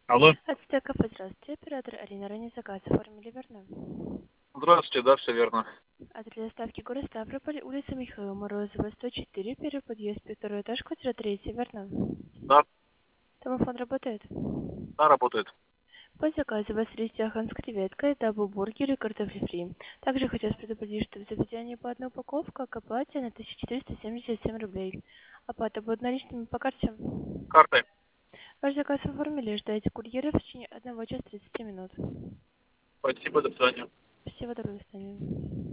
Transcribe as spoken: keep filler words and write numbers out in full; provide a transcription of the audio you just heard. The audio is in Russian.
Алло. Отсюда кафе, здравствуйте. Оператор Арина, ранее заказ оформили, верно? Здравствуйте, да, все верно. Адрес доставки город Ставрополь, улица Михаила Морозова, сто четыре, первый подъезд, второй этаж, квартира третья, верно? Да, Домофон работает? да, работает. По заказу у вас есть яхан с креветкой, дабл-бургер и картофель фри. Также хотелось предупредить, что в заведении по одной упаковке к оплате на тысяча четыреста семьдесят семь рублей. Оплата будет наличными по карте. Картой. Ваш заказ оформили, ждайте курьера в течение одного часа тридцати минут. Спасибо, до свидания. Всего доброго, до свидания.